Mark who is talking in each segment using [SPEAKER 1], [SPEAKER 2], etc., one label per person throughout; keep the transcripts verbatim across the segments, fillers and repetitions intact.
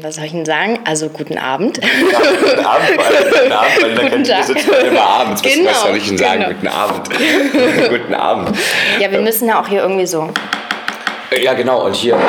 [SPEAKER 1] was soll ich denn sagen? Also guten Abend.
[SPEAKER 2] Ja, guten Abend, weil, guten Abend, weil in der Kantine sitzt man immer abends. Was,
[SPEAKER 1] genau,
[SPEAKER 2] was soll ich denn sagen?
[SPEAKER 1] Genau.
[SPEAKER 2] Guten Abend. Guten Abend.
[SPEAKER 1] Ja, wir müssen ja auch hier irgendwie so.
[SPEAKER 2] Ja, genau. Und hier...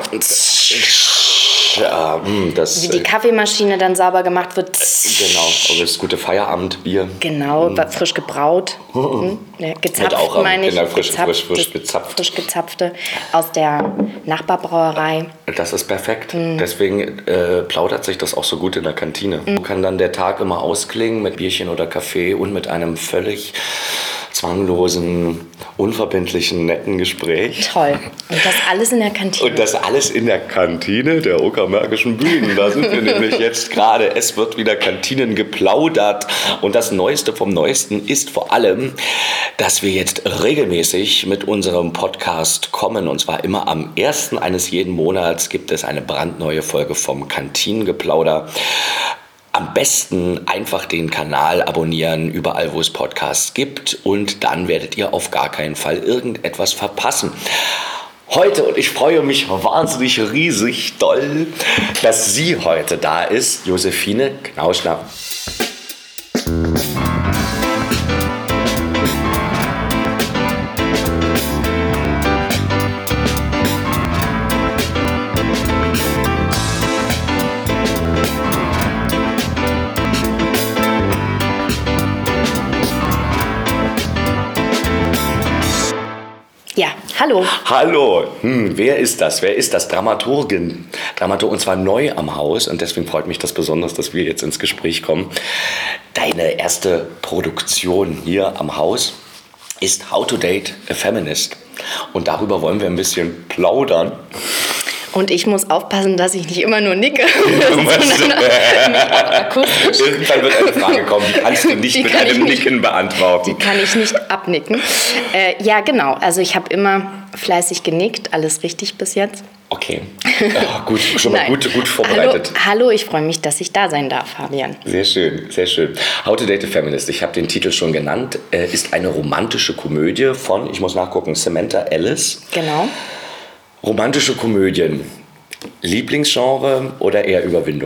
[SPEAKER 2] Ja, das,
[SPEAKER 1] Wie die Kaffeemaschine dann sauber gemacht wird.
[SPEAKER 2] Genau, aber das gute Feierabendbier.
[SPEAKER 1] Genau, mm. frisch gebraut. Hm? Ja, gezapft,
[SPEAKER 2] auch,
[SPEAKER 1] meine ich.
[SPEAKER 2] Genau, frisch,
[SPEAKER 1] gezapft,
[SPEAKER 2] frisch, frisch gezapft.
[SPEAKER 1] Frisch gezapfte aus der Nachbarbrauerei.
[SPEAKER 2] Das ist perfekt. Mm. Deswegen äh, plaudert sich das auch so gut in der Kantine. Mm. So kann dann der Tag immer ausklingen mit Bierchen oder Kaffee und mit einem völlig zwanglosen, unverbindlichen, netten Gespräch.
[SPEAKER 1] Toll. Und das alles in der Kantine.
[SPEAKER 2] Und das alles in der Kantine der Uckermärkischen Bühnen. Da sind wir nämlich jetzt gerade. Es wird wieder Kantinen geplaudert. Und das Neueste vom Neuesten ist vor allem, dass wir jetzt regelmäßig mit unserem Podcast kommen. Und zwar immer am ersten eines jeden Monats gibt es eine brandneue Folge vom Kantinengeplauder. Am besten einfach den Kanal abonnieren, überall wo es Podcasts gibt, und dann werdet ihr auf gar keinen Fall irgendetwas verpassen. Heute, und ich freue mich wahnsinnig riesig doll, dass sie heute da ist, Josephine Knauschner.
[SPEAKER 1] Ja, hallo.
[SPEAKER 2] Hallo, hm, wer ist das? Wer ist das? Dramaturgin. Dramaturg, und zwar neu am Haus, und deswegen freut mich das besonders, dass wir jetzt ins Gespräch kommen. Deine erste Produktion hier am Haus ist How to Date a Feminist. Und darüber wollen wir ein bisschen plaudern.
[SPEAKER 1] Und ich muss aufpassen, dass ich nicht immer nur nicke.
[SPEAKER 2] Irgendwann wird eine Frage kommen, die kannst du nicht die mit einem nicht, Nicken beantworten.
[SPEAKER 1] Die kann ich nicht abnicken. Äh, ja, genau. Also ich habe immer fleißig genickt. Alles richtig bis jetzt.
[SPEAKER 2] Okay. Oh, gut, schon mal gut, gut vorbereitet.
[SPEAKER 1] Hallo, hallo, ich freue mich, dass ich da sein darf, Fabian.
[SPEAKER 2] Sehr schön, sehr schön. How to Date a Feminist, ich habe den Titel schon genannt, äh, ist eine romantische Komödie von, ich muss nachgucken, Samantha Ellis.
[SPEAKER 1] Genau.
[SPEAKER 2] Romantische Komödien, Lieblingsgenre oder eher Überwindung?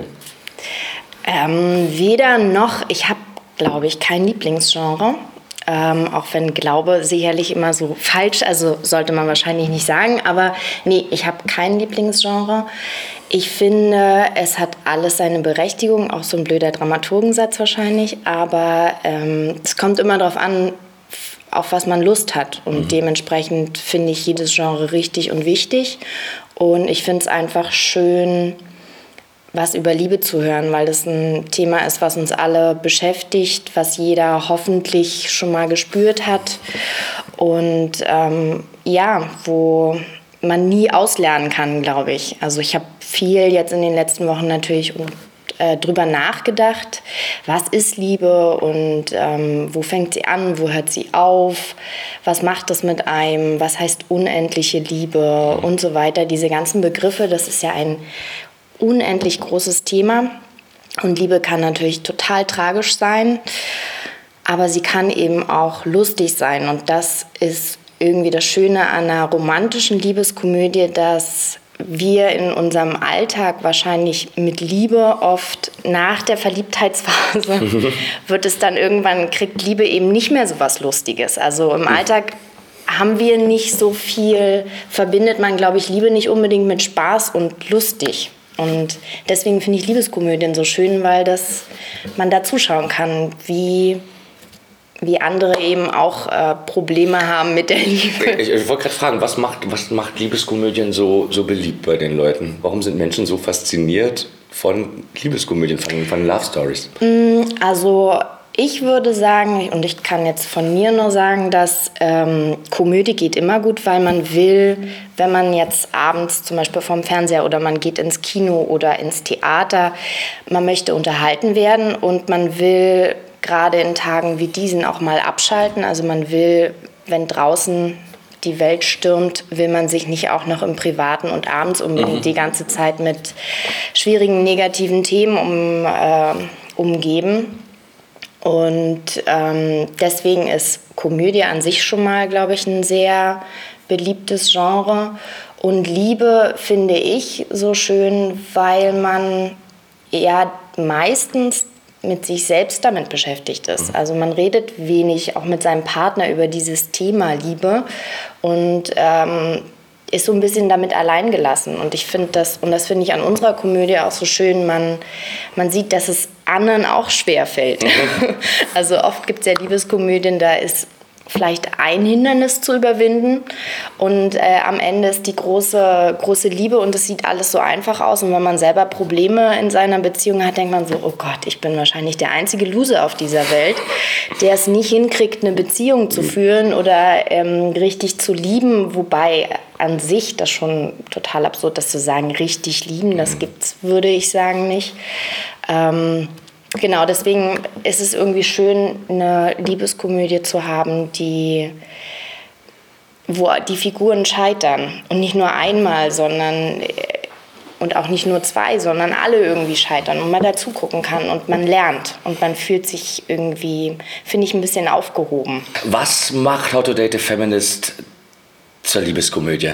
[SPEAKER 1] Ähm, weder noch. Ich habe, glaube ich, kein Lieblingsgenre. Ähm, auch wenn Glaube sicherlich immer so falsch, also sollte man wahrscheinlich nicht sagen. Aber nee, ich habe kein Lieblingsgenre. Ich finde, es hat alles seine Berechtigung, auch so ein blöder Dramaturgensatz wahrscheinlich. Aber ähm, es kommt immer darauf an, auf was man Lust hat. Und mhm. dementsprechend finde ich jedes Genre richtig und wichtig. Und ich finde es einfach schön, was über Liebe zu hören, weil das ein Thema ist, was uns alle beschäftigt, was jeder hoffentlich schon mal gespürt hat. Und ähm, ja, wo man nie auslernen kann, glaube ich. Also ich habe viel jetzt in den letzten Wochen natürlich drüber nachgedacht, was ist Liebe und ähm, wo fängt sie an, wo hört sie auf, was macht das mit einem, was heißt unendliche Liebe und so weiter. Diese ganzen Begriffe, das ist ja ein unendlich großes Thema, und Liebe kann natürlich total tragisch sein, aber sie kann eben auch lustig sein, und das ist irgendwie das Schöne an einer romantischen Liebeskomödie, dass wir in unserem Alltag wahrscheinlich mit Liebe oft nach der Verliebtheitsphase wird es dann irgendwann, kriegt Liebe eben nicht mehr so was Lustiges. Also im Alltag haben wir nicht so viel, verbindet man, glaube ich, Liebe nicht unbedingt mit Spaß und lustig. Und deswegen finde ich Liebeskomödien so schön, weil das, man da zuschauen kann, wie... wie andere eben auch äh, Probleme haben mit der Liebe.
[SPEAKER 2] Ich, ich wollte gerade fragen, was macht, was macht Liebeskomödien so, so beliebt bei den Leuten? Warum sind Menschen so fasziniert von Liebeskomödien, von, von Love Stories?
[SPEAKER 1] Also ich würde sagen, und ich kann jetzt von mir nur sagen, dass ähm, Komödie geht immer gut, weil man will, wenn man jetzt abends zum Beispiel vorm Fernseher oder man geht ins Kino oder ins Theater, man möchte unterhalten werden und man will gerade in Tagen wie diesen auch mal abschalten. Also man will, wenn draußen die Welt stürmt, will man sich nicht auch noch im Privaten und abends unbedingt mhm. die ganze Zeit mit schwierigen, negativen Themen um, äh, umgeben. Und ähm, deswegen ist Komödie an sich schon mal, glaube ich, ein sehr beliebtes Genre. Und Liebe finde ich so schön, weil man ja meistens mit sich selbst damit beschäftigt ist. Also man redet wenig auch mit seinem Partner über dieses Thema Liebe und ähm, ist so ein bisschen damit allein gelassen. Und ich finde das, und das finde ich an unserer Komödie auch so schön, man, man sieht, dass es anderen auch schwerfällt. Also oft gibt es ja Liebeskomödien, da ist vielleicht ein Hindernis zu überwinden und äh, am Ende ist die große, große Liebe und es sieht alles so einfach aus und wenn man selber Probleme in seiner Beziehung hat, denkt man so, oh Gott, ich bin wahrscheinlich der einzige Loser auf dieser Welt, der es nicht hinkriegt, eine Beziehung zu führen oder ähm, richtig zu lieben, wobei an sich das schon total absurd ist zu sagen, richtig lieben, das gibt's, würde ich sagen, nicht. Ähm, Genau, deswegen ist es irgendwie schön, eine Liebeskomödie zu haben, die, wo die Figuren scheitern. Und nicht nur einmal, sondern und auch nicht nur zwei, sondern alle irgendwie scheitern und man dazu gucken kann und man lernt und man fühlt sich irgendwie, finde ich, ein bisschen aufgehoben.
[SPEAKER 2] Was macht How to Date a Feminist zur Liebeskomödie?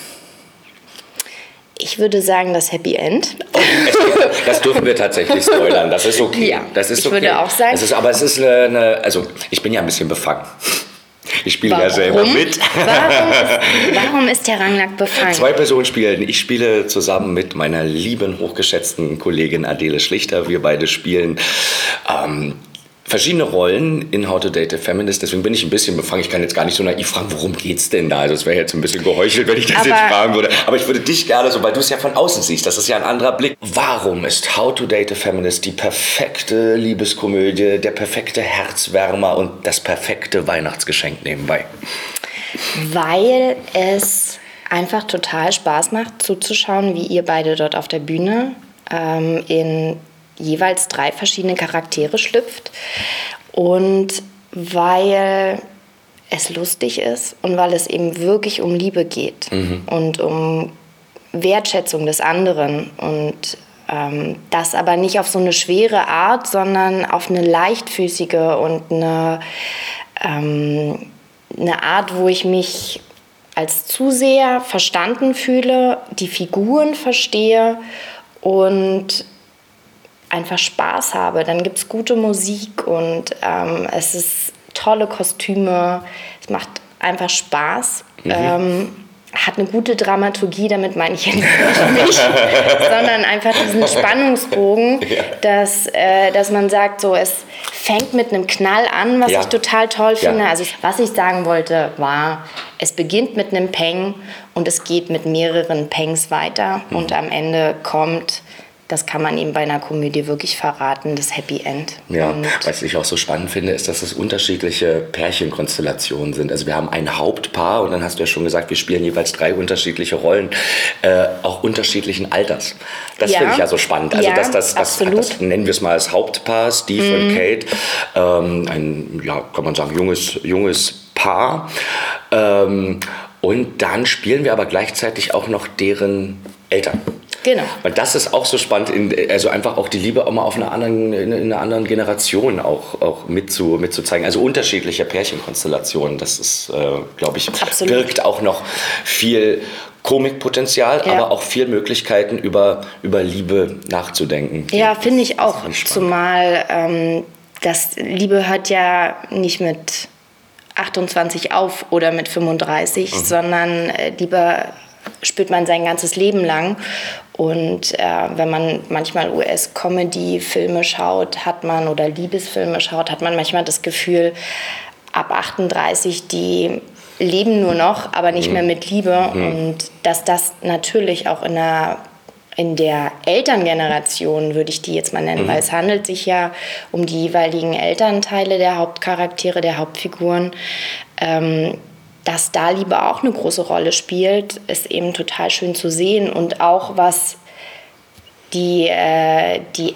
[SPEAKER 1] Ich würde sagen, das Happy End.
[SPEAKER 2] Oh, es, das dürfen wir tatsächlich spoilern. Das ist okay.
[SPEAKER 1] Ja,
[SPEAKER 2] das ist
[SPEAKER 1] ich
[SPEAKER 2] okay.
[SPEAKER 1] würde auch sagen.
[SPEAKER 2] Es ist, aber es ist eine, also ich bin ja ein bisschen befangen. Ich spiele ja selber mit.
[SPEAKER 1] Warum ist, warum ist der Ranglack befangen?
[SPEAKER 2] Zwei Personen spielen. Ich spiele zusammen mit meiner lieben, hochgeschätzten Kollegin Adele Schlichter. Wir beide spielen ähm, verschiedene Rollen in How to Date a Feminist. Deswegen bin ich ein bisschen befangen. Ich kann jetzt gar nicht so naiv fragen, worum geht's denn da? Also es wäre jetzt ein bisschen geheuchelt, wenn ich das
[SPEAKER 1] aber
[SPEAKER 2] jetzt fragen würde. Aber ich würde dich gerne, so, weil du es ja von außen siehst, das ist ja ein anderer Blick. Warum ist How to Date a Feminist die perfekte Liebeskomödie, der perfekte Herzwärmer und das perfekte Weihnachtsgeschenk nebenbei?
[SPEAKER 1] Weil es einfach total Spaß macht, zuzuschauen, wie ihr beide dort auf der Bühne ähm, in jeweils drei verschiedene Charaktere schlüpft und weil es lustig ist und weil es eben wirklich um Liebe geht mhm. und um Wertschätzung des anderen und ähm, das aber nicht auf so eine schwere Art, sondern auf eine leichtfüßige und eine, ähm, eine Art, wo ich mich als Zuseher verstanden fühle, die Figuren verstehe und einfach Spaß habe. Dann gibt es gute Musik und ähm, es ist tolle Kostüme. Es macht einfach Spaß. Mhm. Ähm, hat eine gute Dramaturgie, damit meine ich jetzt nicht mich, sondern einfach diesen Spannungsbogen, ja. dass, äh, dass man sagt, so, es fängt mit einem Knall an, was ja. ich total toll finde. Ja. Also was ich sagen wollte, war, es beginnt mit einem Peng und es geht mit mehreren Pengs weiter mhm. und am Ende kommt, das kann man eben bei einer Komödie wirklich verraten, das Happy End.
[SPEAKER 2] Ja, und was ich auch so spannend finde, ist, dass es unterschiedliche Pärchenkonstellationen sind. Also wir haben ein Hauptpaar und dann hast du ja schon gesagt, wir spielen jeweils drei unterschiedliche Rollen, äh, auch unterschiedlichen Alters. Das ja. finde ich ja so spannend. Also
[SPEAKER 1] ja,
[SPEAKER 2] dass das, das, das nennen wir es mal als Hauptpaar, Steve mhm. und Kate, ähm, ein, ja, kann man sagen, junges, junges Paar. Ähm, und dann spielen wir aber gleichzeitig auch noch deren Eltern.
[SPEAKER 1] Genau.
[SPEAKER 2] Weil das ist auch so spannend, in, also einfach auch die Liebe auch mal auf einer anderen, in einer anderen Generation auch, auch mitzu, mitzuzeigen. Also unterschiedliche Pärchenkonstellationen, das ist, äh, glaube ich, Absolut. birgt auch noch viel Komikpotenzial, ja. aber auch viel Möglichkeiten, über, über Liebe nachzudenken.
[SPEAKER 1] Ja, finde ich auch. Zumal ähm, das Liebe hört ja nicht mit achtundzwanzig auf oder mit fünfunddreißig, mhm. sondern äh, Liebe spürt man sein ganzes Leben lang. Und äh, wenn man manchmal U S-Comedy-Filme schaut, hat man, oder Liebesfilme schaut, hat man manchmal das Gefühl, ab achtunddreißig, die leben nur noch, aber nicht mhm. mehr mit Liebe. Mhm. Und dass das natürlich auch in der, in der Elterngeneration, würde ich die jetzt mal nennen, mhm. weil es handelt sich ja um die jeweiligen Elternteile der Hauptcharaktere, der Hauptfiguren, ähm, dass da Liebe auch eine große Rolle spielt, ist eben total schön zu sehen. Und auch was die, äh, die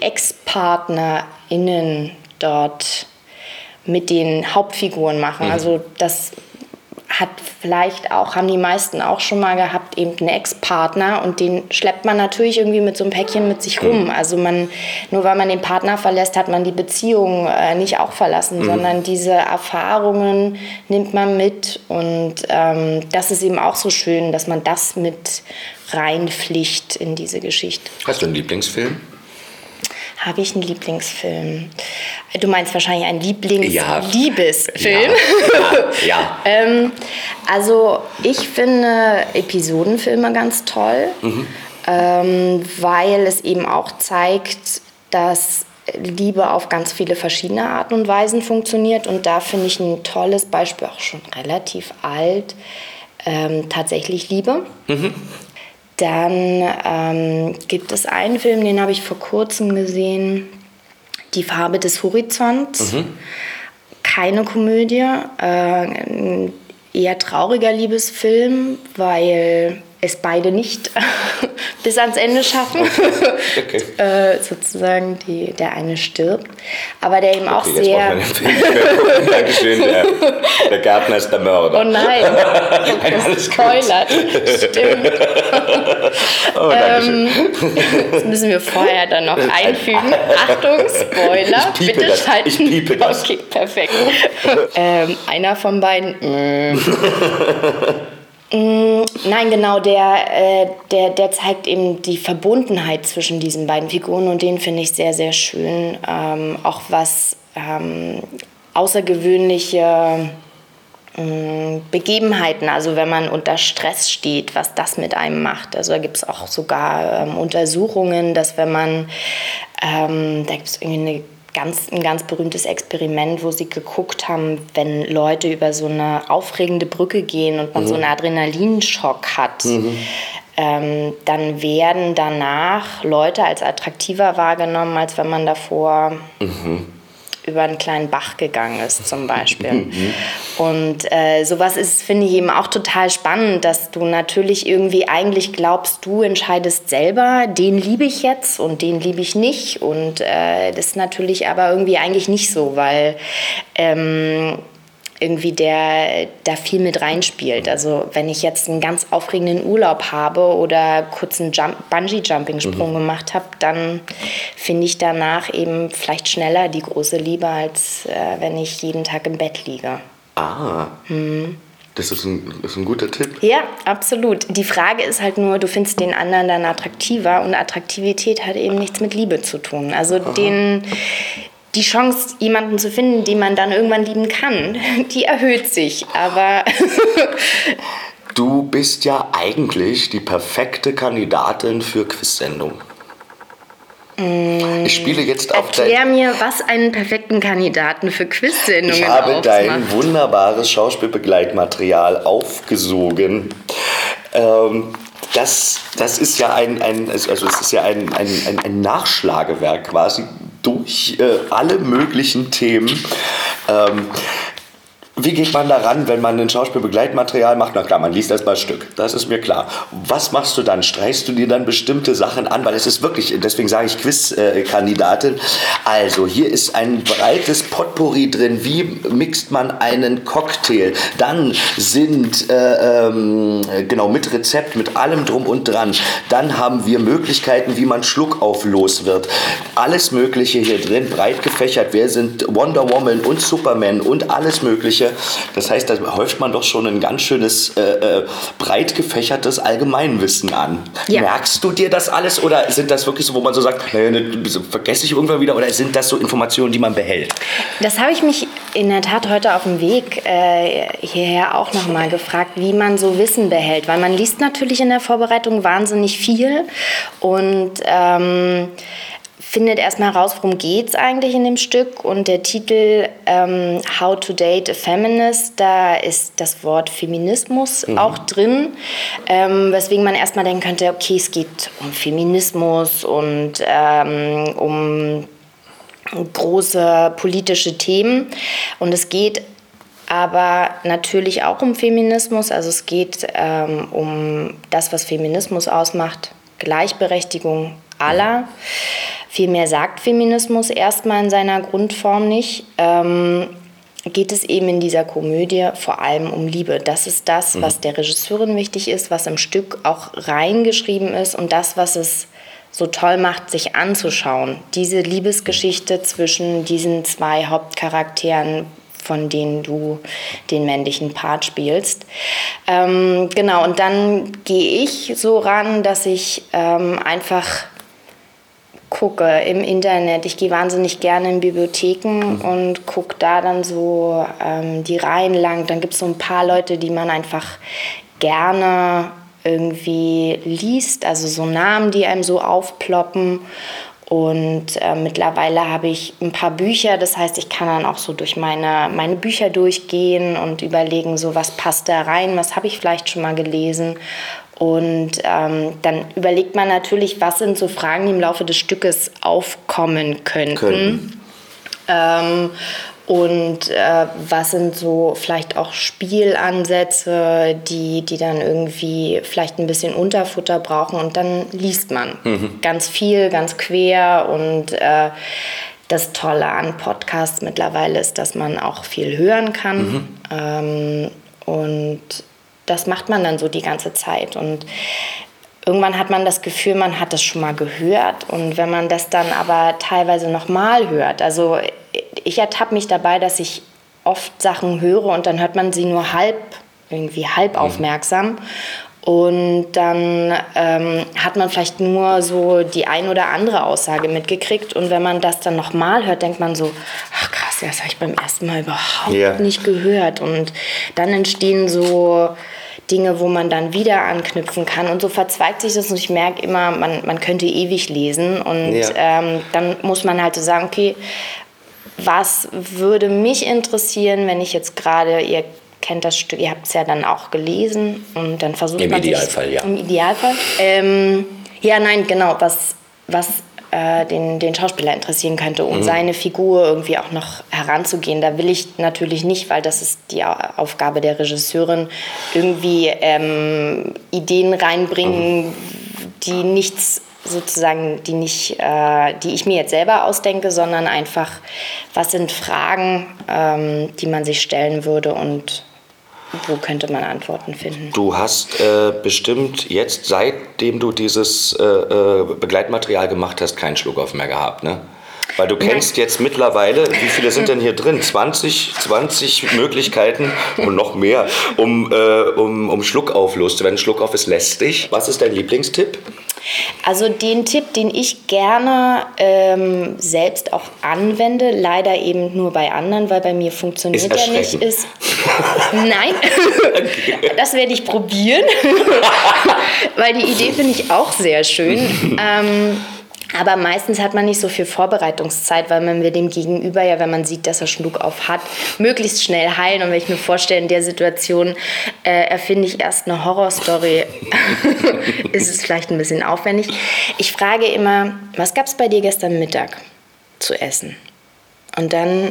[SPEAKER 1] ExpartnerInnen dort mit den Hauptfiguren machen. Mhm. Also das hat vielleicht auch, haben die meisten auch schon mal gehabt, eben einen Ex-Partner und den schleppt man natürlich irgendwie mit so einem Päckchen mit sich rum. Also man, nur weil man den Partner verlässt, hat man die Beziehung äh, nicht auch verlassen, mhm. sondern diese Erfahrungen nimmt man mit und ähm, das ist eben auch so schön, dass man das mit reinpflicht in diese Geschichte.
[SPEAKER 2] Hast du einen Lieblingsfilm?
[SPEAKER 1] Habe ich einen Lieblingsfilm? Du meinst wahrscheinlich einen Lieblings-Liebesfilm?
[SPEAKER 2] Ja. ja, ja.
[SPEAKER 1] ähm, also ich finde Episodenfilme ganz toll, mhm. ähm, weil es eben auch zeigt, dass Liebe auf ganz viele verschiedene Arten und Weisen funktioniert. Und da finde ich ein tolles Beispiel, auch schon relativ alt, ähm, tatsächlich Liebe. Mhm. Dann ähm, gibt es einen Film, den habe ich vor kurzem gesehen, Die Farbe des Horizonts. Mhm. Keine Komödie, äh, ein eher trauriger Liebesfilm, weil es beide nicht bis ans Ende schaffen. Okay. äh, sozusagen die, der eine stirbt. Aber der eben auch okay, sehr...
[SPEAKER 2] Dankeschön, der, der Gärtner ist der Mörder.
[SPEAKER 1] Oh nein, das spoilert. Stimmt.
[SPEAKER 2] Oh, ähm,
[SPEAKER 1] das müssen wir vorher dann noch einfügen. Achtung, Spoiler.
[SPEAKER 2] Ich piepe
[SPEAKER 1] bitte
[SPEAKER 2] das.
[SPEAKER 1] schalten.
[SPEAKER 2] Ich piepe das.
[SPEAKER 1] Okay, perfekt. ähm, einer von beiden... Mm. Nein, genau, der, äh, der, der zeigt eben die Verbundenheit zwischen diesen beiden Figuren und den finde ich sehr, sehr schön. Ähm, auch was ähm, außergewöhnliche ähm, Begebenheiten, also wenn man unter Stress steht, was das mit einem macht. Also da gibt es auch sogar ähm, Untersuchungen, dass wenn man, ähm, da gibt es irgendwie eine Ganz, ein ganz berühmtes Experiment, wo sie geguckt haben, wenn Leute über so eine aufregende Brücke gehen und man mhm. so einen Adrenalinschock hat, mhm. ähm, dann werden danach Leute als attraktiver wahrgenommen, als wenn man davor mhm. über einen kleinen Bach gegangen ist zum Beispiel. Mhm. Und äh, sowas ist, finde ich, eben auch total spannend, dass du natürlich irgendwie eigentlich glaubst, du entscheidest selber, den liebe ich jetzt und den liebe ich nicht. Und äh, das ist natürlich aber irgendwie eigentlich nicht so, weil ähm, irgendwie der da viel mit reinspielt. Also wenn ich jetzt einen ganz aufregenden Urlaub habe oder kurz einen Jump, Bungee-Jumping-Sprung mhm. gemacht habe, dann finde ich danach eben vielleicht schneller die große Liebe, als äh, wenn ich jeden Tag im Bett liege.
[SPEAKER 2] Ah, hm. das, ist ein, das ist ein guter Tipp.
[SPEAKER 1] Ja, absolut. Die Frage ist halt nur, du findest den anderen dann attraktiver und Attraktivität hat eben nichts mit Liebe zu tun. Also den... Die Chance, jemanden zu finden, den man dann irgendwann lieben kann, die erhöht sich. Aber
[SPEAKER 2] du bist ja eigentlich die perfekte Kandidatin für Quiz-Sendungen.
[SPEAKER 1] Mm,
[SPEAKER 2] ich spiele jetzt auf
[SPEAKER 1] Erklär dein... mir, was einen perfekten Kandidaten für Quiz-Sendungen
[SPEAKER 2] Ich habe
[SPEAKER 1] ausmacht.
[SPEAKER 2] dein wunderbares Schauspielbegleitmaterial aufgesogen. Ähm, das, das ist ja ein, ein, also es ist ja ein, ein, ein, ein Nachschlagewerk quasi durch äh, alle möglichen Themen. Ähm, Wie geht man daran, wenn man ein Schauspielbegleitmaterial macht? Na klar, man liest erstmal ein Stück, das ist mir klar. Was machst du dann? Streichst du dir dann bestimmte Sachen an? Weil es ist wirklich, deswegen sage ich Quiz-Kandidatin. Also, hier ist ein breites Potpourri drin. Wie mixt man einen Cocktail? Dann sind, äh, ähm, genau, mit Rezept, mit allem drum und dran. Dann haben wir Möglichkeiten, wie man Schluckauf los wird. Alles Mögliche hier drin, breit gefächert. Wer sind Wonder Woman und Superman und alles Mögliche. Das heißt, da häuft man doch schon ein ganz schönes, äh, äh, breit gefächertes Allgemeinwissen an. Ja. Merkst du dir das alles oder sind das wirklich so, wo man so sagt, naja, ne, vergesse ich irgendwann wieder, oder sind das so Informationen, die man behält?
[SPEAKER 1] Das habe ich mich in der Tat heute auf dem Weg äh, hierher auch nochmal gefragt, wie man so Wissen behält. Weil man liest natürlich in der Vorbereitung wahnsinnig viel und ähm, findet erstmal heraus, worum geht es eigentlich in dem Stück. Und der Titel ähm, How to Date a Feminist, da ist das Wort Feminismus mhm. auch drin. Ähm, weswegen man erstmal denken könnte, okay, es geht um Feminismus und ähm, um große politische Themen. Und es geht aber natürlich auch um Feminismus. Also es geht ähm, um das, was Feminismus ausmacht. Gleichberechtigung aller. Viel mehr sagt Feminismus erstmal in seiner Grundform nicht. Ähm, geht es eben in dieser Komödie vor allem um Liebe. Das ist das, mhm. was der Regisseurin wichtig ist, was im Stück auch reingeschrieben ist und das, was es so toll macht, sich anzuschauen. Diese Liebesgeschichte zwischen diesen zwei Hauptcharakteren, von denen du den männlichen Part spielst. Ähm, genau, und dann gehe ich so ran, dass ich ähm, einfach gucke im Internet. Ich gehe wahnsinnig gerne in Bibliotheken und gucke da dann so ähm, die Reihen lang. Dann gibt es so ein paar Leute, die man einfach gerne irgendwie liest, also so Namen, die einem so aufploppen. Und äh, mittlerweile habe ich ein paar Bücher, das heißt, ich kann dann auch so durch meine, meine Bücher durchgehen und überlegen, so was passt da rein, was habe ich vielleicht schon mal gelesen. Und ähm, dann überlegt man natürlich, was sind so Fragen, die im Laufe des Stückes aufkommen könnten. Können. Ähm, und äh, was sind so vielleicht auch Spielansätze, die, die dann irgendwie vielleicht ein bisschen Unterfutter brauchen. Und dann liest man mhm. ganz viel, ganz quer. Und äh, das Tolle an Podcasts mittlerweile ist, dass man auch viel hören kann. Mhm. Ähm, und das macht man dann so die ganze Zeit. Und irgendwann hat man das Gefühl, man hat das schon mal gehört. Und wenn man das dann aber teilweise nochmal hört, also ich ertappe mich dabei, dass ich oft Sachen höre und dann hört man sie nur halb, irgendwie halb mhm. aufmerksam. Und dann ähm, hat man vielleicht nur so die ein oder andere Aussage mitgekriegt. Und wenn man das dann nochmal hört, denkt man so, ach krass, das habe ich beim ersten Mal überhaupt yeah. nicht gehört. Und dann entstehen so Dinge, wo man dann wieder anknüpfen kann. Und so verzweigt sich das und ich merke immer, man, man könnte ewig lesen. Und ja. ähm, dann muss man halt so sagen, okay, was würde mich interessieren, wenn ich jetzt gerade, ihr kennt das Stück, ihr habt es ja dann auch gelesen und dann versucht
[SPEAKER 2] Im
[SPEAKER 1] man
[SPEAKER 2] Idealfall,
[SPEAKER 1] sich,
[SPEAKER 2] ja.
[SPEAKER 1] Im Idealfall, ähm, ja, nein, genau, was, was äh, den, den Schauspieler interessieren könnte, um mhm. seine Figur irgendwie auch noch heranzugehen. Da will ich natürlich nicht, weil das ist die Aufgabe der Regisseurin, irgendwie ähm, Ideen reinbringen, mhm. die nichts sozusagen, die nicht, äh, die ich mir jetzt selber ausdenke, sondern einfach, was sind Fragen, ähm, die man sich stellen würde und wo könnte man Antworten finden?
[SPEAKER 2] Du hast äh, bestimmt jetzt, seitdem du dieses äh, äh, Begleitmaterial gemacht hast, keinen Schluckauf mehr gehabt, ne? Weil du kennst jetzt mittlerweile, wie viele sind denn hier drin? zwanzig, zwanzig Möglichkeiten und noch mehr, um, äh, um, um Schluckauf loszuwerden. Schluckauf ist lästig. Was ist dein Lieblingstipp?
[SPEAKER 1] Also den Tipp, den ich gerne ähm, selbst auch anwende, leider eben nur bei anderen, weil bei mir funktioniert er nicht, ist... Nein, das werde ich probieren, weil die Idee finde ich auch sehr schön. ähm, Aber meistens hat man nicht so viel Vorbereitungszeit, weil man will dem Gegenüber ja, wenn man sieht, dass er Schluckauf hat, möglichst schnell heilen. Und wenn ich mir vorstelle, in der Situation äh, erfinde ich erst eine Horrorstory, ist es vielleicht ein bisschen aufwendig. Ich frage immer, was gab es bei dir gestern Mittag zu essen? Und dann...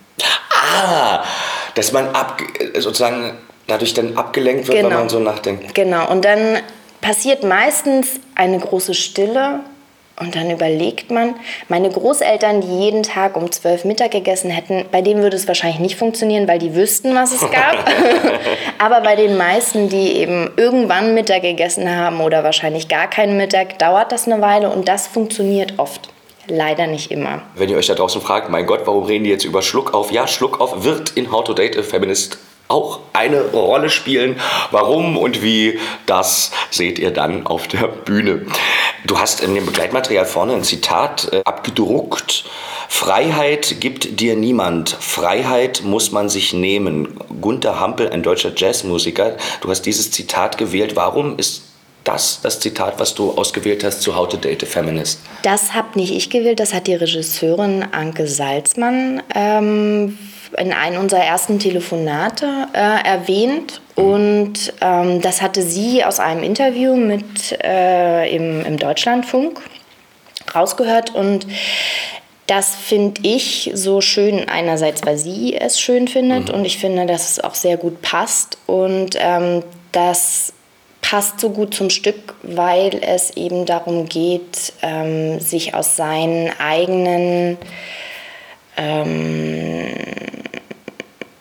[SPEAKER 2] Ah, dass man ab, sozusagen dadurch dann abgelenkt wird, genau. wenn man so nachdenkt.
[SPEAKER 1] Genau, und dann passiert meistens eine große Stille. Und dann überlegt man, meine Großeltern, die jeden Tag um zwölf Mittag gegessen hätten, bei denen würde es wahrscheinlich nicht funktionieren, weil die wüssten, was es gab. Aber bei den meisten, die eben irgendwann Mittag gegessen haben oder wahrscheinlich gar keinen Mittag, dauert das eine Weile und das funktioniert oft. Leider nicht immer.
[SPEAKER 2] Wenn ihr euch da draußen fragt, mein Gott, warum reden die jetzt über Schluckauf? Ja, Schluckauf wird in How to Date a Feminist auch eine Rolle spielen. Warum und wie, das seht ihr dann auf der Bühne. Du hast in dem Begleitmaterial vorne ein Zitat äh, abgedruckt. Freiheit gibt dir niemand. Freiheit muss man sich nehmen. Gunter Hampel, ein deutscher Jazzmusiker. Du hast dieses Zitat gewählt. Warum ist das das Zitat, was du ausgewählt hast zu How to Date a Feminist?
[SPEAKER 1] Das habe nicht ich gewählt, das hat die Regisseurin Anke Salzmann ähm, in einem unserer ersten Telefonate äh, erwähnt. Und ähm, das hatte sie aus einem Interview mit, äh, im, im Deutschlandfunk rausgehört. Und das finde ich so schön, einerseits, weil sie es schön findet. Mhm. Und ich finde, dass es auch sehr gut passt. Und ähm, das passt so gut zum Stück, weil es eben darum geht, ähm, sich aus seinen eigenen... Ähm,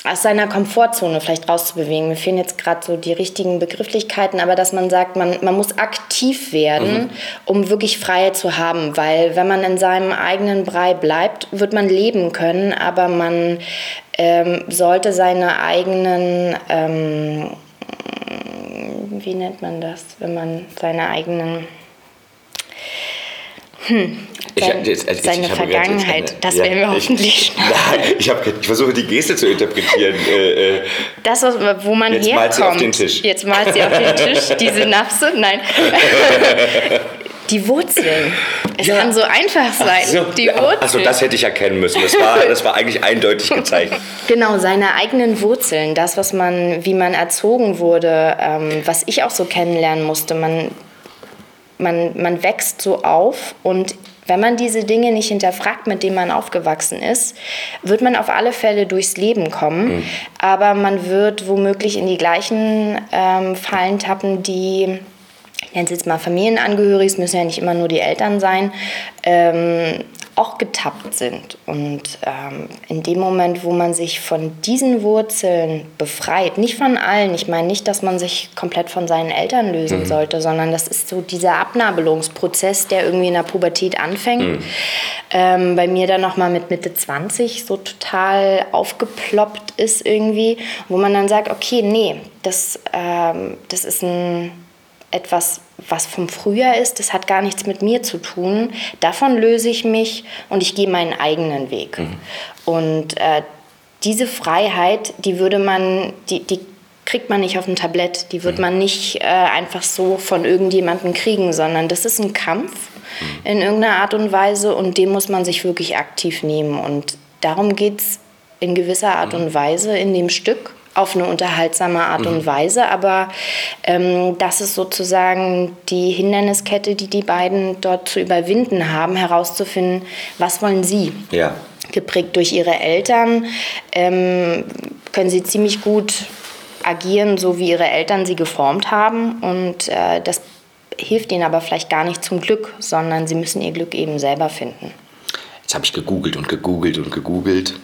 [SPEAKER 1] aus seiner Komfortzone vielleicht rauszubewegen. Mir fehlen jetzt gerade so die richtigen Begrifflichkeiten, aber dass man sagt, man, man muss aktiv werden, mhm. um wirklich Freiheit zu haben, weil wenn man in seinem eigenen Brei bleibt, wird man leben können, aber man ähm, sollte seine eigenen, ähm, wie nennt man das, wenn man seine eigenen... Hm.
[SPEAKER 2] Ich,
[SPEAKER 1] Sein,
[SPEAKER 2] jetzt, also
[SPEAKER 1] seine
[SPEAKER 2] ich, ich
[SPEAKER 1] Vergangenheit,
[SPEAKER 2] eine,
[SPEAKER 1] das
[SPEAKER 2] ja,
[SPEAKER 1] werden wir hoffentlich
[SPEAKER 2] ich, nein, ich, hab, ich versuche die Geste zu interpretieren. Äh,
[SPEAKER 1] das, wo man
[SPEAKER 2] jetzt
[SPEAKER 1] herkommt.
[SPEAKER 2] Malt sie auf den Tisch.
[SPEAKER 1] Jetzt malt sie auf den Tisch, die Synapse. Nein. Die Wurzeln. Es ja. kann so einfach sein. So, die Wurzeln.
[SPEAKER 2] Also das hätte ich erkennen müssen. Das war, das war eigentlich eindeutig gezeigt.
[SPEAKER 1] Genau, seine eigenen Wurzeln. Das, was man, wie man erzogen wurde, ähm, was ich auch so kennenlernen musste. Man, man, man wächst so auf und wenn man diese Dinge nicht hinterfragt, mit denen man aufgewachsen ist, wird man auf alle Fälle durchs Leben kommen. Mhm. Aber man wird womöglich in die gleichen ähm, Fallen tappen, die, ich nenne es jetzt mal Familienangehörig, es müssen ja nicht immer nur die Eltern sein, ähm, auch getappt sind. Und ähm, in dem Moment, wo man sich von diesen Wurzeln befreit, nicht von allen, ich meine nicht, dass man sich komplett von seinen Eltern lösen mhm. sollte, sondern das ist so dieser Abnabelungsprozess, der irgendwie in der Pubertät anfängt. Mhm. Ähm, bei mir dann nochmal mit Mitte zwanzig so total aufgeploppt ist irgendwie, wo man dann sagt, okay, nee, das, ähm, das ist ein... etwas, was vom Frühjahr ist, das hat gar nichts mit mir zu tun. Davon löse ich mich und ich gehe meinen eigenen Weg. Mhm. Und äh, diese Freiheit, die würde man, die, die kriegt man nicht auf dem Tablett, die wird mhm. man nicht äh, einfach so von irgendjemandem kriegen, sondern das ist ein Kampf mhm. in irgendeiner Art und Weise und den muss man sich wirklich aktiv nehmen. Und darum geht es in gewisser Art mhm. und Weise in dem Stück, auf eine unterhaltsame Art mhm. und Weise, aber ähm, das ist sozusagen die Hinderniskette, die die beiden dort zu überwinden haben, herauszufinden, was wollen sie.
[SPEAKER 2] Ja.
[SPEAKER 1] Geprägt durch ihre Eltern ähm, können sie ziemlich gut agieren, so wie ihre Eltern sie geformt haben und äh, das hilft ihnen aber vielleicht gar nicht zum Glück, sondern sie müssen ihr Glück eben selber finden.
[SPEAKER 2] Jetzt habe ich gegoogelt und gegoogelt und gegoogelt.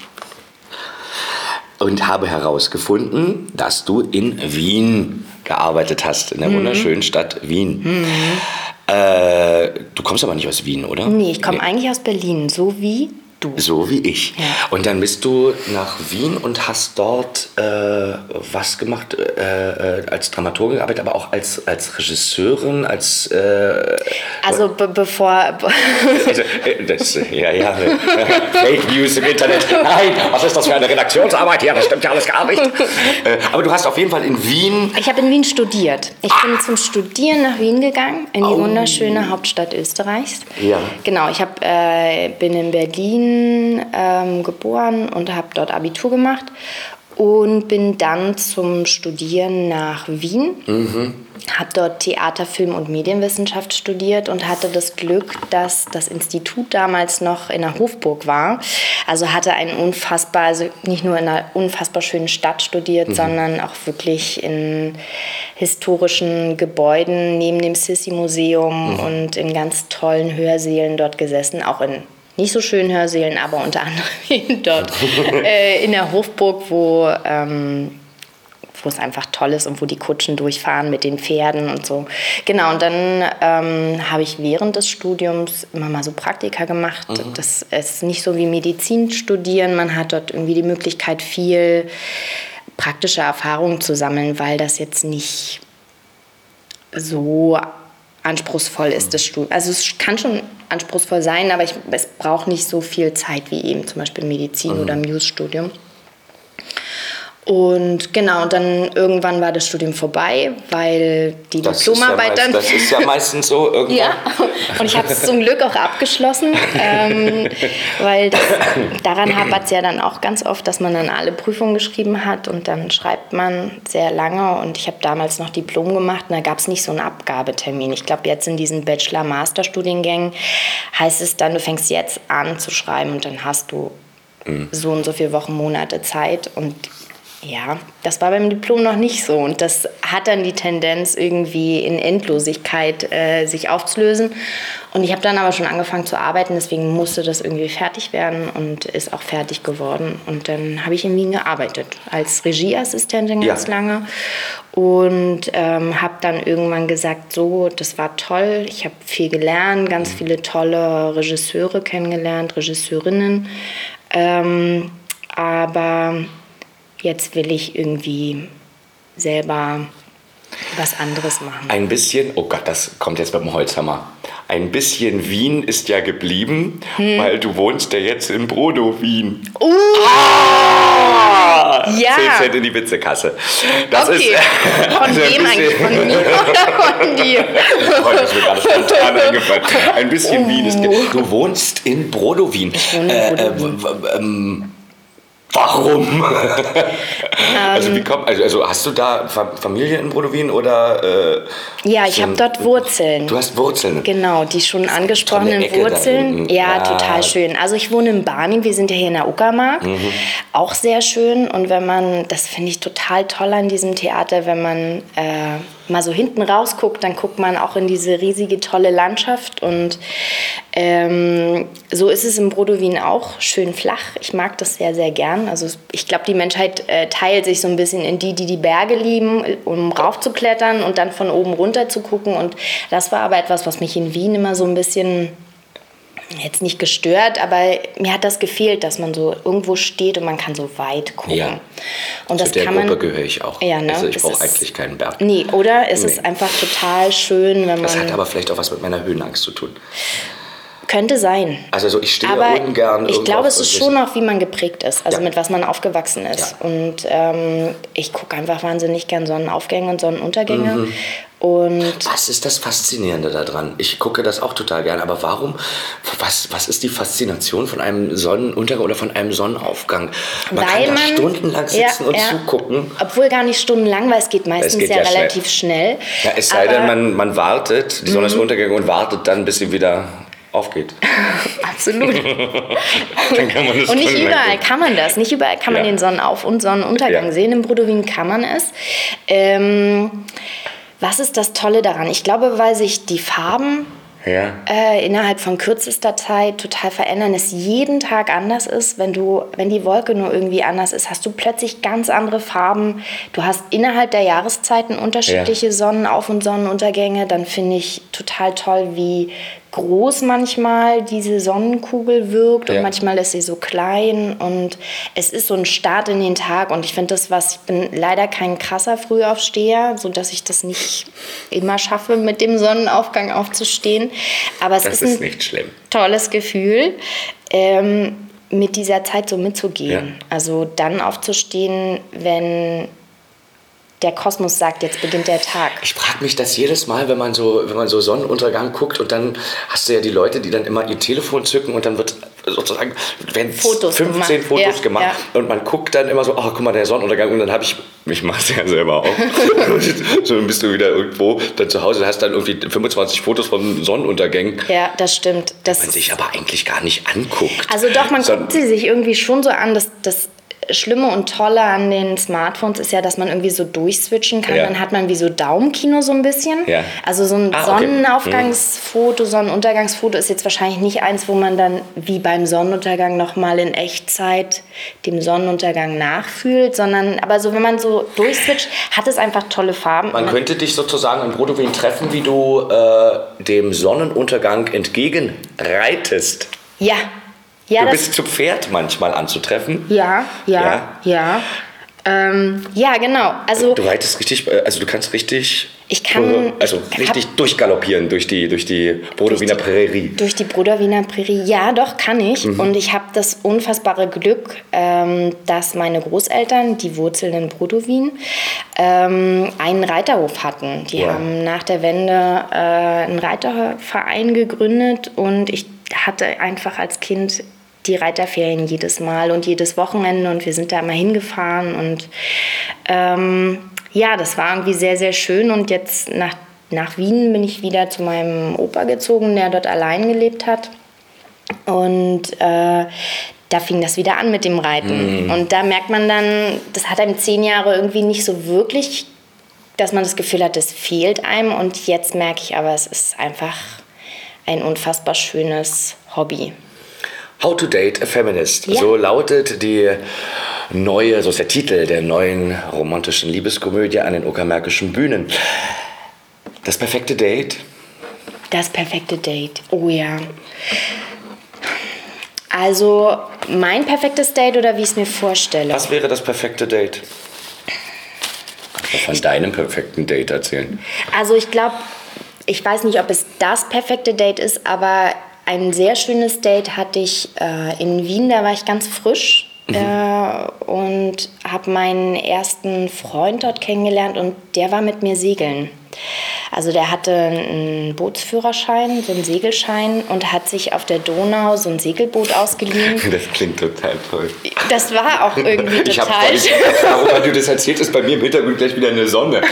[SPEAKER 2] Und habe herausgefunden, dass du in Wien gearbeitet hast, in der mhm. wunderschönen Stadt Wien. Mhm. Äh, du kommst aber nicht aus Wien, oder?
[SPEAKER 1] Nee, ich komme nee. eigentlich aus Berlin, so wie du.
[SPEAKER 2] So wie ich.
[SPEAKER 1] Ja.
[SPEAKER 2] Und dann bist du nach Wien und hast dort äh, was gemacht, äh, als Dramaturgin gearbeitet, aber auch als, als Regisseurin, als... Äh,
[SPEAKER 1] also be bevor...
[SPEAKER 2] also, äh, das, ja, ja, Fake News im Internet. Nein, was ist das für eine Redaktionsarbeit hier? Das stimmt ja alles gar nicht. Äh, aber du hast auf jeden Fall in Wien...
[SPEAKER 1] Ich habe in Wien studiert. Ich ah. bin zum Studieren nach Wien gegangen, in die oh. wunderschöne Hauptstadt Österreichs.
[SPEAKER 2] Ja.
[SPEAKER 1] Genau, ich hab, äh, bin in Berlin Ähm, geboren und habe dort Abitur gemacht und bin dann zum Studieren nach Wien. Mhm. Habe dort Theater, Film und Medienwissenschaft studiert und hatte das Glück, dass das Institut damals noch in der Hofburg war. Also hatte ein unfassbar, also nicht nur in einer unfassbar schönen Stadt studiert, mhm. sondern auch wirklich in historischen Gebäuden neben dem Sissi-Museum mhm. und in ganz tollen Hörsälen dort gesessen, auch in nicht so schönen Hörsälen, aber unter anderem dort äh, in der Hofburg, wo, ähm, wo es einfach toll ist und wo die Kutschen durchfahren mit den Pferden und so. Genau, und dann ähm, habe ich während des Studiums immer mal so Praktika gemacht. Mhm. Das ist nicht so wie Medizin studieren. Man hat dort irgendwie die Möglichkeit, viel praktische Erfahrungen zu sammeln, weil das jetzt nicht so anspruchsvoll ist, das Studium. Also es kann schon anspruchsvoll sein, aber ich, es braucht nicht so viel Zeit wie eben zum Beispiel Medizin mhm. oder Muse-Studium. Und genau, und dann irgendwann war das Studium vorbei, weil die das Diplomarbeit
[SPEAKER 2] ja
[SPEAKER 1] dann...
[SPEAKER 2] Das ist ja meistens so irgendwann.
[SPEAKER 1] Ja, und ich habe es zum Glück auch abgeschlossen, ähm, weil das, daran hapert es ja dann auch ganz oft, dass man dann alle Prüfungen geschrieben hat und dann schreibt man sehr lange und ich habe damals noch Diplom gemacht und da gab es nicht so einen Abgabetermin. Ich glaube, jetzt in diesen Bachelor-Master-Studiengängen heißt es dann, du fängst jetzt an zu schreiben und dann hast du mhm. so und so viele Wochen, Monate Zeit und Ja, das war beim Diplom noch nicht so und das hat dann die Tendenz irgendwie in Endlosigkeit äh, sich aufzulösen und ich habe dann aber schon angefangen zu arbeiten, deswegen musste das irgendwie fertig werden und ist auch fertig geworden und dann habe ich in Wien gearbeitet als Regieassistentin ganz ja. lange und ähm, habe dann irgendwann gesagt, so, das war toll, ich habe viel gelernt, ganz viele tolle Regisseure kennengelernt, Regisseurinnen, ähm, aber jetzt will ich irgendwie selber was anderes machen.
[SPEAKER 2] Ein bisschen, oh Gott, das kommt jetzt mit dem Holzhammer. Ein bisschen Wien ist ja geblieben, hm. weil du wohnst ja jetzt in Brodo, Wien.
[SPEAKER 1] Uh!
[SPEAKER 2] Ah!
[SPEAKER 1] Ja.
[SPEAKER 2] zehn Cent in die Witzekasse. Das
[SPEAKER 1] okay.
[SPEAKER 2] ist,
[SPEAKER 1] von
[SPEAKER 2] also
[SPEAKER 1] wem eigentlich? Von mir oder von dir?
[SPEAKER 2] Oh, das ist mir gerade spontan eingefallen. Ein bisschen uh. Wien ist geblieben. Du wohnst in Brodo, Wien.
[SPEAKER 1] Ich wohne in Brodo, Wien.
[SPEAKER 2] Äh, äh, ähm, Warum? also, wie kommt, also, also hast du da Familie in Brodowin oder? Äh,
[SPEAKER 1] ja, ich so habe dort Wurzeln.
[SPEAKER 2] Du hast Wurzeln?
[SPEAKER 1] Genau, die schon angesprochenen Wurzeln. Ja, ja, total schön. Also ich wohne in Barnim, wir sind ja hier in der Uckermark. Mhm. Auch sehr schön. Und wenn man, das finde ich total toll an diesem Theater, wenn man äh, mal so hinten rausguckt, dann guckt man auch in diese riesige, tolle Landschaft. Und ähm, so ist es in Brodowin auch, schön flach. Ich mag das sehr, sehr gern. Also ich glaube, die Menschheit äh, teilt sich so ein bisschen in die, die die Berge lieben, um raufzuklettern und dann von oben runter zu gucken. Und das war aber etwas, was mich in Wien immer so ein bisschen, jetzt nicht gestört, aber mir hat das gefehlt, dass man so irgendwo steht und man kann so weit gucken.
[SPEAKER 2] Ja.
[SPEAKER 1] Und
[SPEAKER 2] Zu
[SPEAKER 1] das
[SPEAKER 2] der
[SPEAKER 1] kann
[SPEAKER 2] Gruppe
[SPEAKER 1] man,
[SPEAKER 2] gehöre ich auch.
[SPEAKER 1] Ja, ne?
[SPEAKER 2] Also ich
[SPEAKER 1] Es
[SPEAKER 2] brauche
[SPEAKER 1] ist-
[SPEAKER 2] eigentlich keinen Berg.
[SPEAKER 1] Nee, oder? Es
[SPEAKER 2] Nee.
[SPEAKER 1] ist einfach total schön, wenn
[SPEAKER 2] Das
[SPEAKER 1] man...
[SPEAKER 2] hat aber vielleicht auch was mit meiner Höhenangst zu tun.
[SPEAKER 1] Könnte sein.
[SPEAKER 2] Also so, ich stehe
[SPEAKER 1] Aber
[SPEAKER 2] ungern
[SPEAKER 1] ich
[SPEAKER 2] irgendwo
[SPEAKER 1] glaube,
[SPEAKER 2] auf
[SPEAKER 1] es ist
[SPEAKER 2] irgendwelchen-
[SPEAKER 1] schon auch, wie man geprägt ist, also
[SPEAKER 2] Ja.
[SPEAKER 1] mit was man aufgewachsen ist.
[SPEAKER 2] Ja.
[SPEAKER 1] Und ähm, ich gucke einfach wahnsinnig gern Sonnenaufgänge und Sonnenuntergänge.
[SPEAKER 2] Mhm.
[SPEAKER 1] Und
[SPEAKER 2] Was ist das Faszinierende daran? Ich gucke das auch total gern, aber warum, was, was ist die Faszination von einem Sonnenuntergang oder von einem Sonnenaufgang? Man
[SPEAKER 1] Weil
[SPEAKER 2] kann da
[SPEAKER 1] man-
[SPEAKER 2] stundenlang sitzen
[SPEAKER 1] ja,
[SPEAKER 2] und
[SPEAKER 1] ja.
[SPEAKER 2] zugucken.
[SPEAKER 1] obwohl gar nicht stundenlang, weil es geht meistens
[SPEAKER 2] geht
[SPEAKER 1] ja,
[SPEAKER 2] ja schnell.
[SPEAKER 1] relativ schnell.
[SPEAKER 2] Ja, es sei
[SPEAKER 1] Aber-
[SPEAKER 2] denn, man, man wartet, die Sonne ist untergegangen und wartet dann, bis sie wieder aufgeht.
[SPEAKER 1] Absolut.
[SPEAKER 2] Dann kann man das
[SPEAKER 1] Und nicht
[SPEAKER 2] stundenlang
[SPEAKER 1] überall
[SPEAKER 2] gucken.
[SPEAKER 1] kann man das. Nicht überall kann man
[SPEAKER 2] Ja.
[SPEAKER 1] den Sonnenauf- und Sonnenuntergang
[SPEAKER 2] Ja.
[SPEAKER 1] sehen. In Brodowin kann man es. Ähm, was ist das Tolle daran? Ich glaube, weil sich die Farben
[SPEAKER 2] Ja.
[SPEAKER 1] äh, innerhalb von kürzester Zeit total verändern, es jeden Tag anders ist. Wenn du, wenn die Wolke nur irgendwie anders ist, hast du plötzlich ganz andere Farben. Du hast innerhalb der Jahreszeiten unterschiedliche
[SPEAKER 2] Ja.
[SPEAKER 1] Sonnenauf- und Sonnenuntergänge. Dann finde ich total toll, wie groß manchmal diese Sonnenkugel wirkt und
[SPEAKER 2] Ja.
[SPEAKER 1] manchmal ist sie so klein und es ist so ein Start in den Tag und ich finde das was, ich bin leider kein krasser Frühaufsteher, sodass ich das nicht immer schaffe, mit dem Sonnenaufgang aufzustehen, aber es
[SPEAKER 2] Das
[SPEAKER 1] ist
[SPEAKER 2] ist
[SPEAKER 1] ein
[SPEAKER 2] nicht schlimm.
[SPEAKER 1] tolles Gefühl, ähm, mit dieser Zeit so mitzugehen.
[SPEAKER 2] Ja.
[SPEAKER 1] Also dann aufzustehen, wenn der Kosmos sagt, jetzt beginnt der Tag.
[SPEAKER 2] Ich frage mich das jedes Mal, wenn man so, wenn man so Sonnenuntergang guckt und dann hast du ja die Leute, die dann immer ihr Telefon zücken und dann wird sozusagen werden
[SPEAKER 1] Fotos
[SPEAKER 2] fünfzehn
[SPEAKER 1] gemacht.
[SPEAKER 2] Fotos
[SPEAKER 1] Ja,
[SPEAKER 2] gemacht
[SPEAKER 1] ja.
[SPEAKER 2] und man guckt dann immer so, oh guck mal, der Sonnenuntergang und dann habe ich, ich mache es ja selber auch. So dann bist du wieder irgendwo dann zu Hause und hast dann irgendwie fünfundzwanzig Fotos von Sonnenuntergängen,
[SPEAKER 1] Ja, das stimmt. Das
[SPEAKER 2] man sich aber eigentlich gar nicht anguckt.
[SPEAKER 1] Also doch, man
[SPEAKER 2] Sondern-
[SPEAKER 1] guckt sie sich irgendwie schon so an. Das, das Schlimme und Tolle an den Smartphones ist ja, dass man irgendwie so durchswitchen kann.
[SPEAKER 2] Ja.
[SPEAKER 1] Dann hat man wie so Daumenkino so ein bisschen.
[SPEAKER 2] Ja.
[SPEAKER 1] Also so ein
[SPEAKER 2] Ah, okay.
[SPEAKER 1] Sonnenaufgangsfoto, Sonnenuntergangsfoto ist jetzt wahrscheinlich nicht eins, wo man dann wie beim Sonnenuntergang nochmal in Echtzeit dem Sonnenuntergang nachfühlt, sondern aber so, wenn man so durchswitcht, hat es einfach tolle Farben.
[SPEAKER 2] Man könnte dich sozusagen in Brodowin treffen, wie du äh, dem Sonnenuntergang entgegenreitest.
[SPEAKER 1] Ja. Ja,
[SPEAKER 2] Du
[SPEAKER 1] das,
[SPEAKER 2] bist zu Pferd manchmal anzutreffen.
[SPEAKER 1] ja, ja,
[SPEAKER 2] Ja.
[SPEAKER 1] ja. Ähm, ja, genau. Also
[SPEAKER 2] Du reitest richtig, äh, also du kannst richtig,
[SPEAKER 1] Ich kann-
[SPEAKER 2] also
[SPEAKER 1] ich
[SPEAKER 2] richtig
[SPEAKER 1] hab-
[SPEAKER 2] durchgaloppieren durch die, durch die Brodowiner Prärie.
[SPEAKER 1] durch die Brodowiner Prärie, ja, doch, kann ich.
[SPEAKER 2] Mhm.
[SPEAKER 1] Und ich habe das unfassbare Glück, ähm, dass meine Großeltern, die Wurzeln in Brodowin, ähm, einen Reiterhof hatten. Die
[SPEAKER 2] Ja.
[SPEAKER 1] haben nach der Wende äh, einen Reiterverein gegründet und ich hatte einfach als Kind die Reiterferien jedes Mal und jedes Wochenende und wir sind da immer hingefahren und ähm, ja, das war irgendwie sehr, sehr schön und jetzt nach, nach Wien bin ich wieder zu meinem Opa gezogen, der dort allein gelebt hat und äh, da fing das wieder an mit dem Reiten. Mm. Und da merkt man dann, das hat einem zehn Jahre irgendwie nicht so wirklich, dass man das Gefühl hat, es fehlt einem. Und jetzt merke ich aber, es ist einfach ein unfassbar schönes Hobby.
[SPEAKER 2] How to Date a Feminist.
[SPEAKER 1] Ja.
[SPEAKER 2] So lautet die neue, so ist der Titel der neuen romantischen Liebeskomödie an den Uckermärkischen Bühnen. Das perfekte Date?
[SPEAKER 1] Das perfekte Date, oh ja. Also mein perfektes Date oder wie ich es mir vorstelle?
[SPEAKER 2] Was wäre das perfekte Date? Von deinem perfekten Date erzählen.
[SPEAKER 1] Also ich glaube, ich weiß nicht, ob es das perfekte Date ist, aber ein sehr schönes Date hatte ich äh, in Wien, da war ich ganz frisch. Mhm. Äh, und habe meinen ersten Freund dort kennengelernt und der war mit mir segeln. Also der hatte einen Bootsführerschein, so einen Segelschein und hat sich auf der Donau so ein Segelboot ausgeliehen.
[SPEAKER 2] Das klingt total toll.
[SPEAKER 1] Das war auch irgendwie total
[SPEAKER 2] ich hab, ich, Warum du das erzählt, ist bei mir im Hintergrund gleich wieder eine Sonne.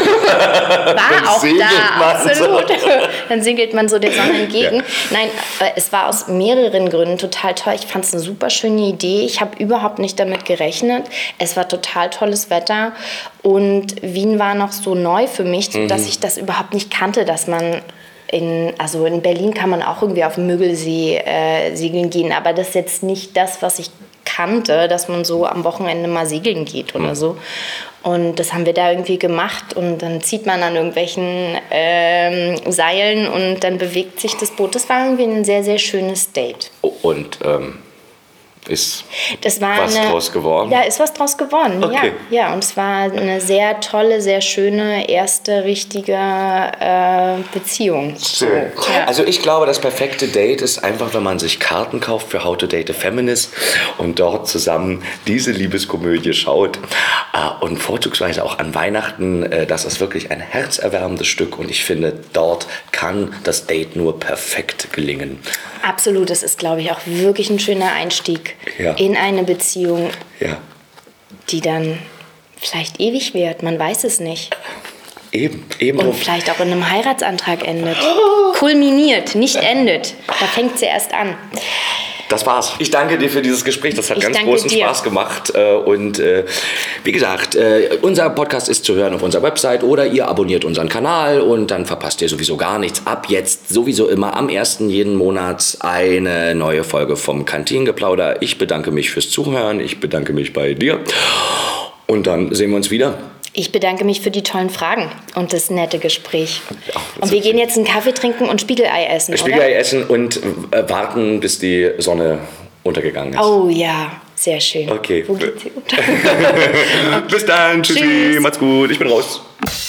[SPEAKER 1] War auch da, absolut. So. Dann segelt man so der Sonne entgegen. Ja. Nein, es war aus mehreren Gründen total toll. Ich fand es eine super schöne Idee. Ich habe überhaupt nicht damit gerechnet. Es war total tolles Wetter und Wien war noch so neu für mich, mhm. dass ich das überhaupt nicht kannte, dass man in, also in Berlin kann man auch irgendwie auf dem Müggelsee äh, segeln gehen, aber das ist jetzt nicht das, was ich kannte, dass man so am Wochenende mal segeln geht oder so. Und das haben wir da irgendwie gemacht und dann zieht man an irgendwelchen ähm, Seilen und dann bewegt sich das Boot. Das war irgendwie ein sehr, sehr schönes Date.
[SPEAKER 2] Und ähm ist
[SPEAKER 1] das war
[SPEAKER 2] was
[SPEAKER 1] eine,
[SPEAKER 2] draus geworden?
[SPEAKER 1] Ja, ist was draus geworden,
[SPEAKER 2] okay.
[SPEAKER 1] ja. Ja, und es war eine sehr tolle, sehr schöne, erste richtige äh, Beziehung.
[SPEAKER 2] Schön. So, ja. Also ich glaube, das perfekte Date ist einfach, wenn man sich Karten kauft für How to Date a Feminist und dort zusammen diese Liebeskomödie schaut. Und vorzugsweise auch an Weihnachten. Das ist wirklich ein herzerwärmendes Stück und ich finde, dort kann das Date nur perfekt gelingen.
[SPEAKER 1] Absolut, das ist, glaube ich, auch wirklich ein schöner Einstieg ja. in eine Beziehung,
[SPEAKER 2] ja. die
[SPEAKER 1] dann vielleicht ewig wird, man weiß es nicht.
[SPEAKER 2] Eben, eben.
[SPEAKER 1] Und vielleicht auch in einem Heiratsantrag endet. Kulminiert, nicht endet. Da fängt sie erst an.
[SPEAKER 2] Das war's. Ich danke dir für dieses Gespräch. Das hat
[SPEAKER 1] ich
[SPEAKER 2] ganz großen dir. Spaß gemacht. Und äh, wie gesagt, äh, unser Podcast ist zu hören auf unserer Website oder ihr abonniert unseren Kanal und dann verpasst ihr sowieso gar nichts. Ab jetzt sowieso immer am ersten jeden Monats eine neue Folge vom Kantinengeplauder. Ich bedanke mich fürs Zuhören. Ich bedanke mich bei dir. Und dann sehen wir uns wieder.
[SPEAKER 1] Ich bedanke mich für die tollen Fragen und das nette Gespräch. Ja, und wir gehen jetzt einen Kaffee trinken und Spiegelei essen,
[SPEAKER 2] Spiegelei
[SPEAKER 1] oder?
[SPEAKER 2] essen und äh, warten, bis die Sonne untergegangen ist.
[SPEAKER 1] Oh ja, sehr schön.
[SPEAKER 2] Okay.
[SPEAKER 1] Wo geht's hier unter?
[SPEAKER 2] Bis dann. Tschüssi.
[SPEAKER 1] Tschüss.
[SPEAKER 2] Macht's gut. Ich bin raus.